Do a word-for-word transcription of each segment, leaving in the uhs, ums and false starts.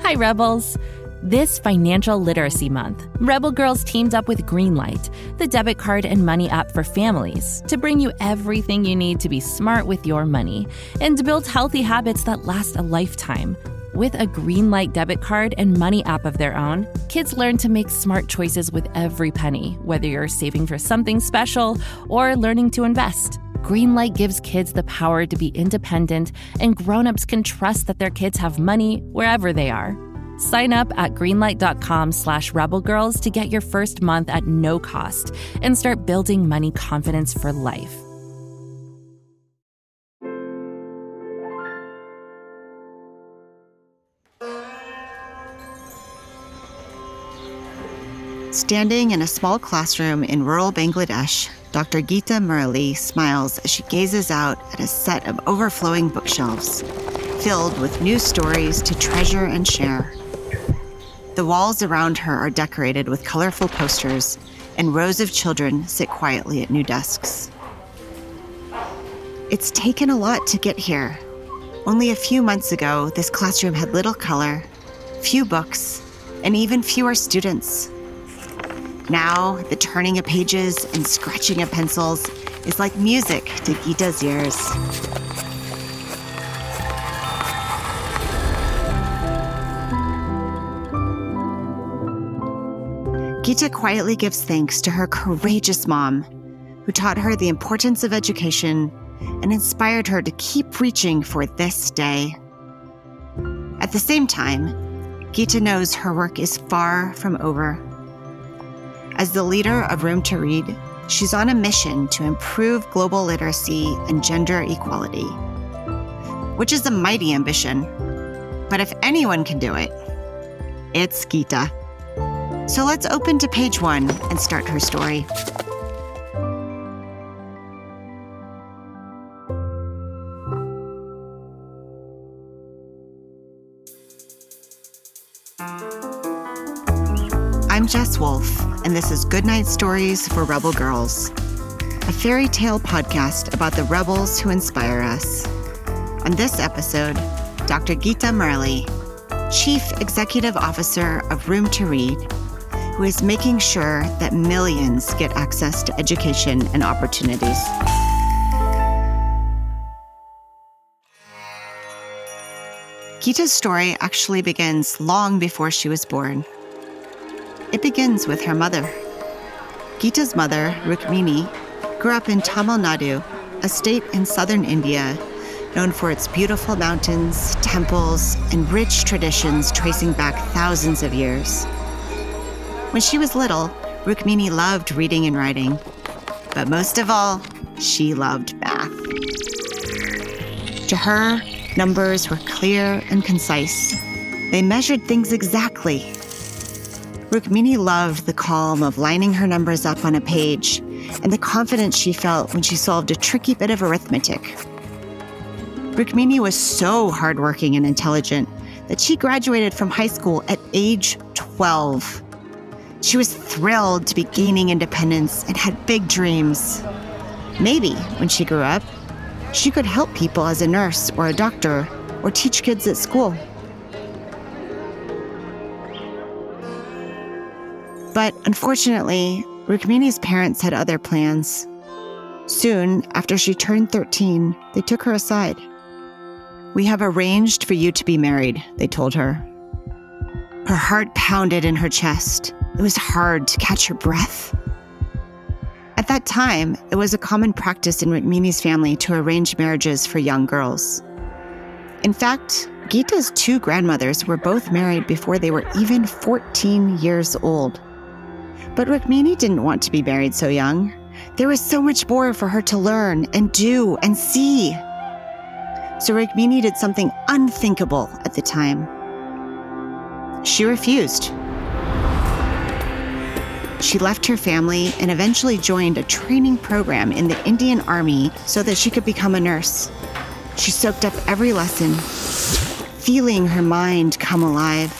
Hi, Rebels. This Financial Literacy Month, Rebel Girls teamed up with Greenlight, the debit card and money app for families, to bring you everything you need to be smart with your money and to build healthy habits that last a lifetime. With a Greenlight debit card and money app of their own, kids learn to make smart choices with every penny, whether you're saving for something special or learning to invest. Greenlight gives kids the power to be independent, and grown-ups can trust that their kids have money wherever they are. Sign up at greenlight.com slash rebelgirls to get your first month at no cost and start building money confidence for life. Standing in a small classroom in rural Bangladesh, Doctor Geeta Murali smiles as she gazes out at a set of overflowing bookshelves, filled with new stories to treasure and share. The walls around her are decorated with colorful posters, and rows of children sit quietly at new desks. It's taken a lot to get here. Only a few months ago, this classroom had little color, few books, and even fewer students. Now, the turning of pages and scratching of pencils is like music to Geeta's ears. Geeta quietly gives thanks to her courageous mom, who taught her the importance of education and inspired her to keep reaching for this day. At the same time, Geeta knows her work is far from over. As the leader of Room to Read, she's on a mission to improve global literacy and gender equality, which is a mighty ambition. But if anyone can do it, it's Geeta. So let's open to page one and start her story. I'm Jess Wolfe, and this is Goodnight Stories for Rebel Girls, a fairy tale podcast about the rebels who inspire us. On this episode, Doctor Geeta Murali, Chief Executive Officer of Room to Read, who is making sure that millions get access to education and opportunities. Geeta's story actually begins long before she was born. It begins with her mother. Geeta's mother, Rukmini, grew up in Tamil Nadu, a state in southern India, known for its beautiful mountains, temples, and rich traditions tracing back thousands of years. When she was little, Rukmini loved reading and writing, but most of all, she loved math. To her, numbers were clear and concise. They measured things exactly. Rukmini loved the calm of lining her numbers up on a page and the confidence she felt when she solved a tricky bit of arithmetic. Rukmini was so hardworking and intelligent that she graduated from high school at age twelve. She was thrilled to be gaining independence and had big dreams. Maybe, when she grew up, she could help people as a nurse or a doctor or teach kids at school. But unfortunately, Rukmini's parents had other plans. Soon, after she turned thirteen, they took her aside. "We have arranged for you to be married," they told her. Her heart pounded in her chest. It was hard to catch her breath. At that time, it was a common practice in Rukmini's family to arrange marriages for young girls. In fact, Geeta's two grandmothers were both married before they were even fourteen years old. But Rukmini didn't want to be married so young. There was so much more for her to learn and do and see. So Rukmini did something unthinkable at the time. She refused. She left her family and eventually joined a training program in the Indian Army so that she could become a nurse. She soaked up every lesson, feeling her mind come alive.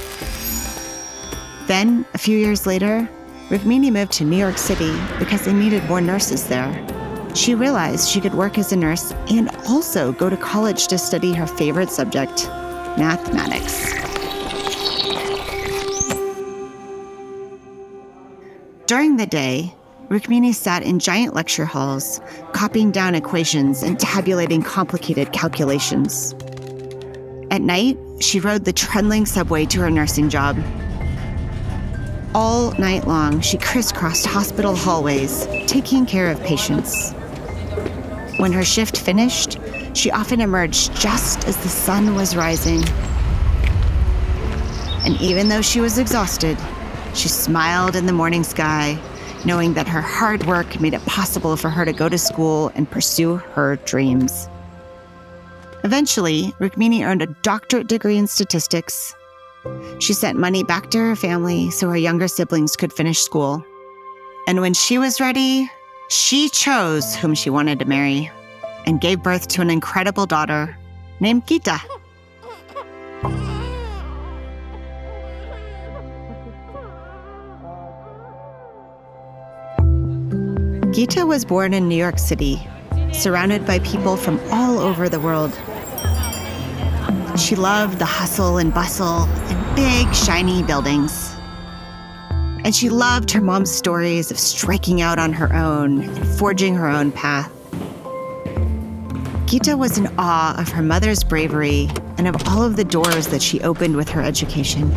Then, a few years later, Rukmini moved to New York City because they needed more nurses there. She realized she could work as a nurse and also go to college to study her favorite subject, mathematics. During the day, Rukmini sat in giant lecture halls, copying down equations and tabulating complicated calculations. At night, she rode the trundling subway to her nursing job. All night long, she crisscrossed hospital hallways, taking care of patients. When her shift finished, she often emerged just as the sun was rising. And even though she was exhausted, she smiled in the morning sky, knowing that her hard work made it possible for her to go to school and pursue her dreams. Eventually, Rukmini earned a doctorate degree in statistics. She sent money back to her family so her younger siblings could finish school. And when she was ready, she chose whom she wanted to marry and gave birth to an incredible daughter named Geeta. Geeta was born in New York City, surrounded by people from all over the world. She loved the hustle and bustle and big, shiny buildings. And she loved her mom's stories of striking out on her own and forging her own path. Geeta was in awe of her mother's bravery and of all of the doors that she opened with her education.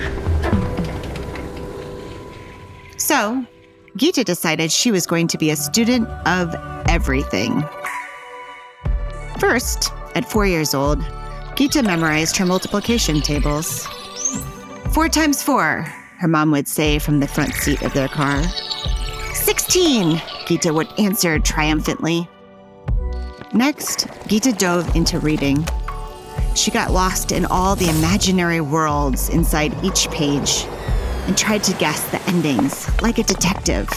So, Geeta decided she was going to be a student of everything. First, at four years old, Geeta memorized her multiplication tables. Four times four, her mom would say from the front seat of their car. Sixteen, Geeta would answer triumphantly. Next, Geeta dove into reading. She got lost in all the imaginary worlds inside each page and tried to guess the endings like a detective.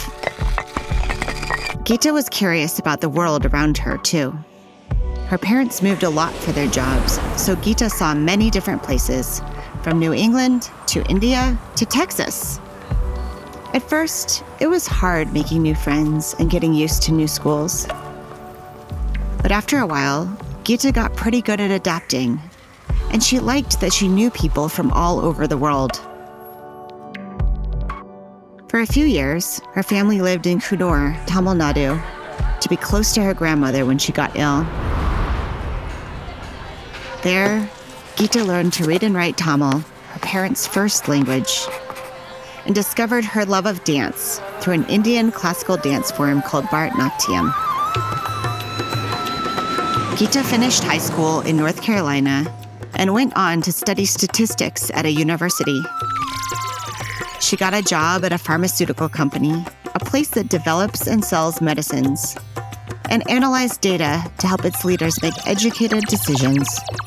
Geeta was curious about the world around her, too. Her parents moved a lot for their jobs, so Geeta saw many different places, from New England to India to Texas. At first, it was hard making new friends and getting used to new schools. But after a while, Geeta got pretty good at adapting, and she liked that she knew people from all over the world. For a few years, her family lived in Kannur, Tamil Nadu, to be close to her grandmother when she got ill. There, Geeta learned to read and write Tamil, her parents' first language, and discovered her love of dance through an Indian classical dance form called Bharatanatyam. Geeta finished high school in North Carolina and went on to study statistics at a university. She got a job at a pharmaceutical company, a place that develops and sells medicines, and analyzed data to help its leaders make educated decisions.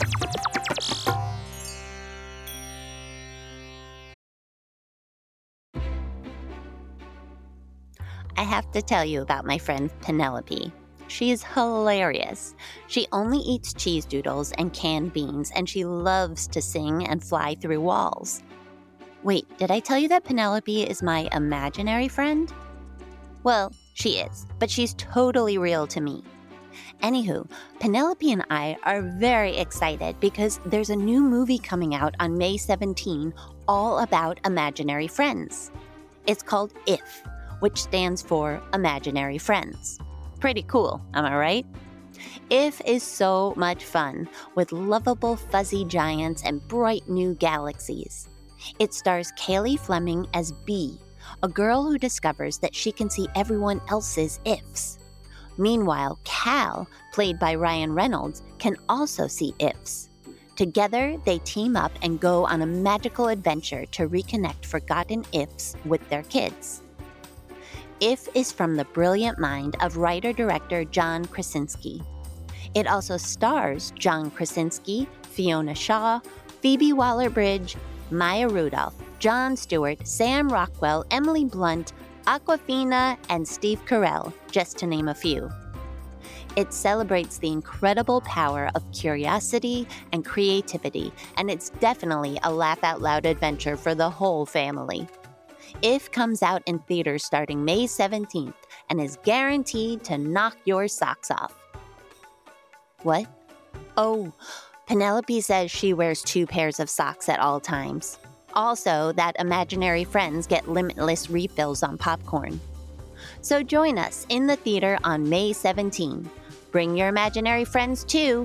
I have to tell you about my friend Penelope. She's hilarious. She only eats cheese doodles and canned beans, and she loves to sing and fly through walls. Wait, did I tell you that Penelope is my imaginary friend? Well, she is, but she's totally real to me. Anywho, Penelope and I are very excited because there's a new movie coming out on May seventeenth all about imaginary friends. It's called IF, which stands for Imaginary Friends. Pretty cool, am I right? IF is so much fun with lovable fuzzy giants and bright new galaxies. It stars Cailey Fleming as Bee, a girl who discovers that she can see everyone else's ifs. Meanwhile, Cal, played by Ryan Reynolds, can also see ifs. Together, they team up and go on a magical adventure to reconnect forgotten ifs with their kids. IF is from the brilliant mind of writer-director John Krasinski. It also stars John Krasinski, Fiona Shaw, Phoebe Waller-Bridge, Maya Rudolph, Jon Stewart, Sam Rockwell, Emily Blunt, Awkwafina, and Steve Carell, just to name a few. It celebrates the incredible power of curiosity and creativity, and it's definitely a laugh-out-loud adventure for the whole family. IF comes out in theaters starting May seventeenth and is guaranteed to knock your socks off. What? Oh, Penelope says she wears two pairs of socks at all times. Also, that imaginary friends get limitless refills on popcorn. So join us in the theater on May seventeenth. Bring your imaginary friends too.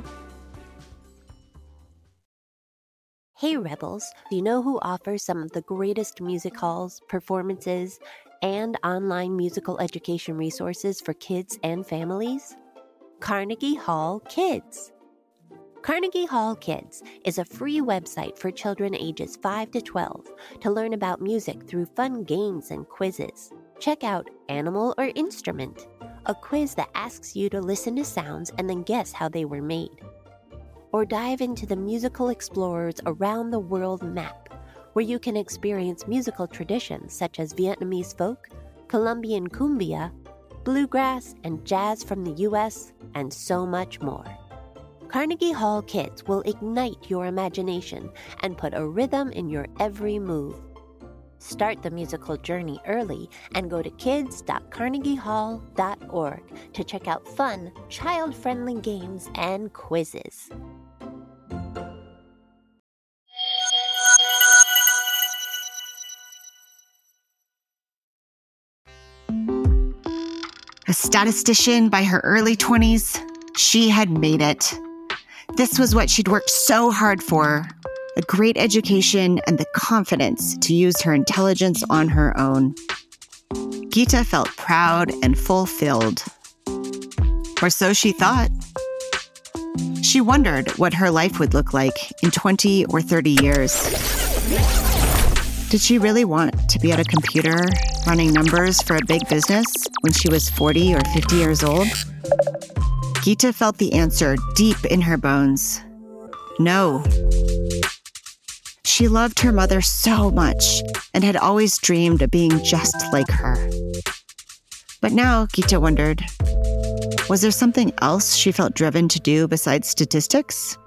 Hey Rebels, do you know who offers some of the greatest music halls, performances, and online musical education resources for kids and families? Carnegie Hall Kids. Carnegie Hall Kids is a free website for children ages five to twelve to learn about music through fun games and quizzes. Check out Animal or Instrument, a quiz that asks you to listen to sounds and then guess how they were made. Or dive into the Musical Explorers Around the World map, where you can experience musical traditions such as Vietnamese folk, Colombian cumbia, bluegrass, and jazz from the U S, and so much more. Carnegie Hall Kids will ignite your imagination and put a rhythm in your every move. Start the musical journey early and go to kids dot carnegie hall dot org to check out fun, child-friendly games and quizzes. A statistician by her early twenties, she had made it. This was what she'd worked so hard for, a great education and the confidence to use her intelligence on her own. Geeta felt proud and fulfilled. Or so she thought. She wondered what her life would look like in twenty or thirty years. Did she really want to be at a computer running numbers for a big business when she was forty or fifty years old? Geeta felt the answer deep in her bones. No. She loved her mother so much and had always dreamed of being just like her. But now, Geeta wondered, was there something else she felt driven to do besides statistics?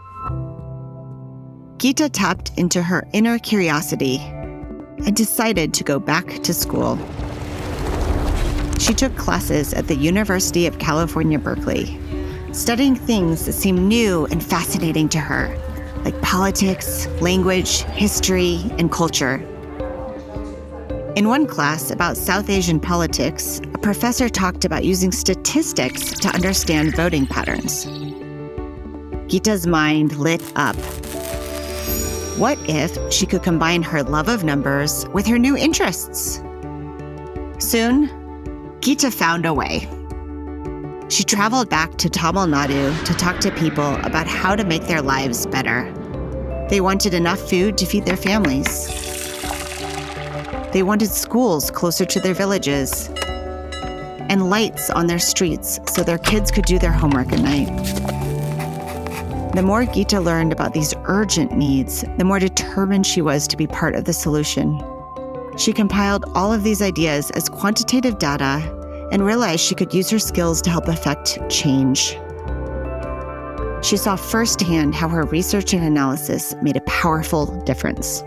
Geeta tapped into her inner curiosity and decided to go back to school. She took classes at the University of California, Berkeley, studying things that seemed new and fascinating to her, like politics, language, history, and culture. In one class about South Asian politics, a professor talked about using statistics to understand voting patterns. Geeta's mind lit up. What if she could combine her love of numbers with her new interests? Soon, Geeta found a way. She traveled back to Tamil Nadu to talk to people about how to make their lives better. They wanted enough food to feed their families. They wanted schools closer to their villages and lights on their streets so their kids could do their homework at night. The more Geeta learned about these urgent needs, the more determined she was to be part of the solution. She compiled all of these ideas as quantitative data and realized she could use her skills to help affect change. She saw firsthand how her research and analysis made a powerful difference.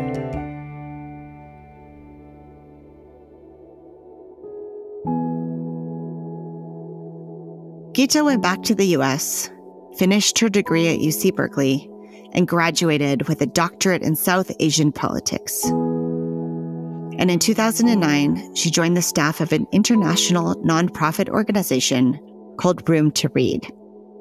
Geeta went back to the U S, finished her degree at U C Berkeley, and graduated with a doctorate in South Asian politics. And in two thousand nine, she joined the staff of an international nonprofit organization called Room to Read.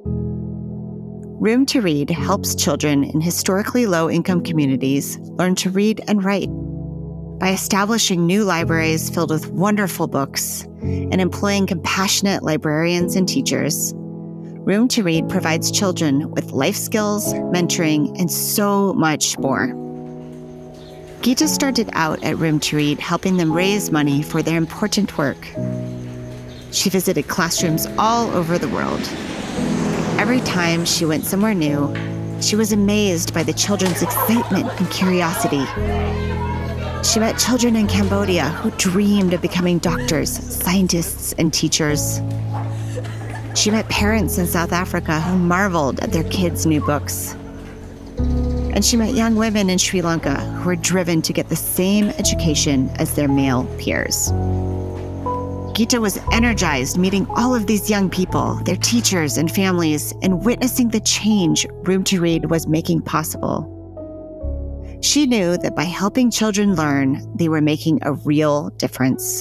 Room to Read helps children in historically low-income communities learn to read and write by establishing new libraries filled with wonderful books and employing compassionate librarians and teachers. Room to Read provides children with life skills, mentoring, and so much more. Geeta started out at Room to Read helping them raise money for their important work. She visited classrooms all over the world. Every time she went somewhere new, she was amazed by the children's excitement and curiosity. She met children in Cambodia who dreamed of becoming doctors, scientists, and teachers. She met parents in South Africa who marveled at their kids' new books. And she met young women in Sri Lanka who were driven to get the same education as their male peers. Geeta was energized meeting all of these young people, their teachers and families, and witnessing the change Room to Read was making possible. She knew that by helping children learn, they were making a real difference.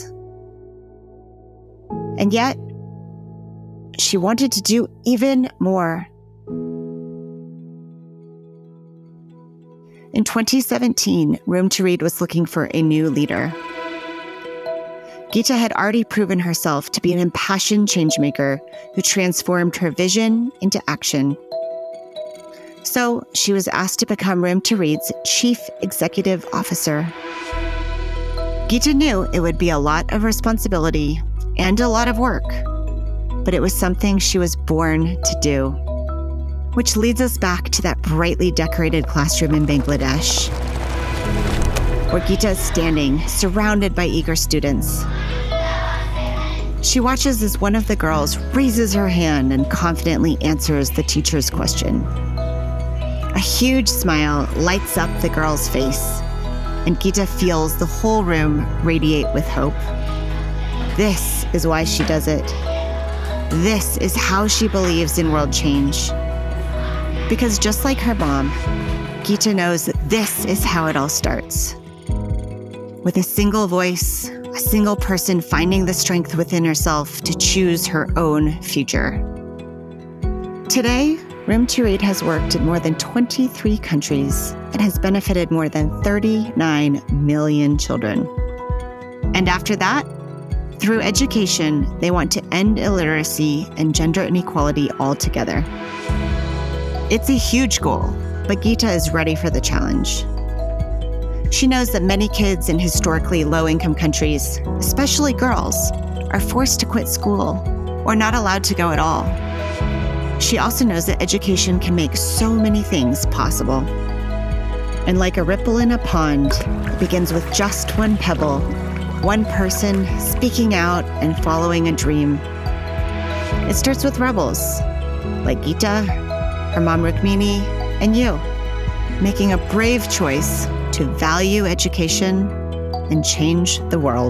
And yet, she wanted to do even more. In twenty seventeen, Room to Read was looking for a new leader. Geeta had already proven herself to be an impassioned changemaker who transformed her vision into action. So she was asked to become Room to Read's Chief Executive Officer. Geeta knew it would be a lot of responsibility and a lot of work, but it was something she was born to do. Which leads us back to that brightly decorated classroom in Bangladesh, where Geeta is standing, surrounded by eager students. She watches as one of the girls raises her hand and confidently answers the teacher's question. A huge smile lights up the girl's face, and Geeta feels the whole room radiate with hope. This is why she does it. This is how she believes in world change. Because just like her mom, Geeta knows that this is how it all starts. With a single voice, a single person finding the strength within herself to choose her own future. Today, Room to Read has worked in more than twenty-three countries and has benefited more than thirty-nine million children. And after that, through education, they want to end illiteracy and gender inequality altogether. It's a huge goal, but Geeta is ready for the challenge. She knows that many kids in historically low-income countries, especially girls, are forced to quit school or not allowed to go at all. She also knows that education can make so many things possible. And like a ripple in a pond, it begins with just one pebble, one person speaking out and following a dream. It starts with rebels, like Geeta, her mom Rukmini, and you, making a brave choice to value education and change the world.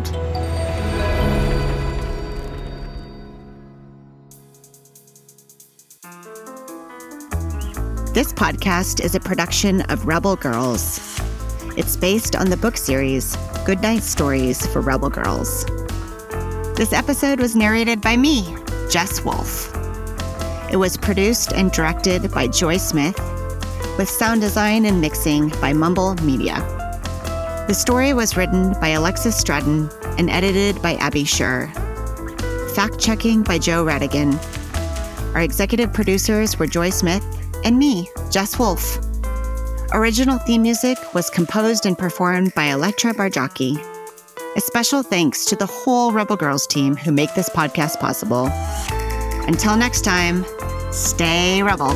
This podcast is a production of Rebel Girls. It's based on the book series, Goodnight Stories for Rebel Girls. This episode was narrated by me, Jess Wolf. It was produced and directed by Joy Smith, with sound design and mixing by Mumble Media. The story was written by Alexis Stratton and edited by Abby Scher. Fact-checking by Joe Radigan. Our executive producers were Joy Smith and me, Jess Wolf. Original theme music was composed and performed by Electra Barjaki. A special thanks to the whole Rebel Girls team who make this podcast possible. Until next time, stay rebel.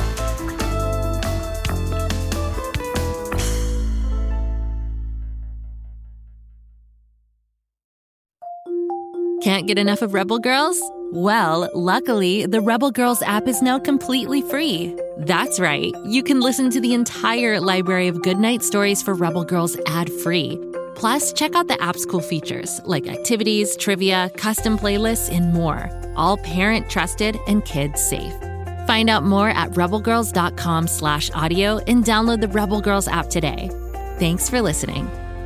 Can't get enough of Rebel Girls? Well, luckily, the Rebel Girls app is now completely free. That's right. You can listen to the entire library of Goodnight Stories for Rebel Girls ad-free. Plus, check out the app's cool features like activities, trivia, custom playlists, and more. All parent-trusted and kids-safe. Find out more at rebelgirls.com slash audio and download the Rebel Girls app today. Thanks for listening.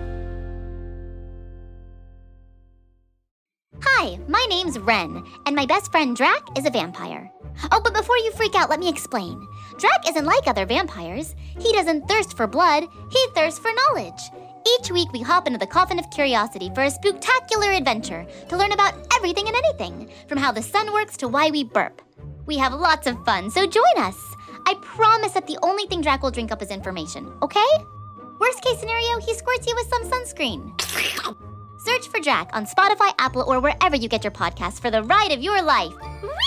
Hi, my name's Ren, and my best friend Drac is a vampire. Oh, but before you freak out, let me explain. Drac isn't like other vampires. He doesn't thirst for blood, he thirsts for knowledge. Each week, we hop into the Coffin of Curiosity for a spooktacular adventure to learn about everything and anything, from how the sun works to why we burp. We have lots of fun, so join us. I promise that the only thing Drac will drink up is information, okay? Worst case scenario, he squirts you with some sunscreen. Search for Drac on Spotify, Apple, or wherever you get your podcasts for the ride of your life.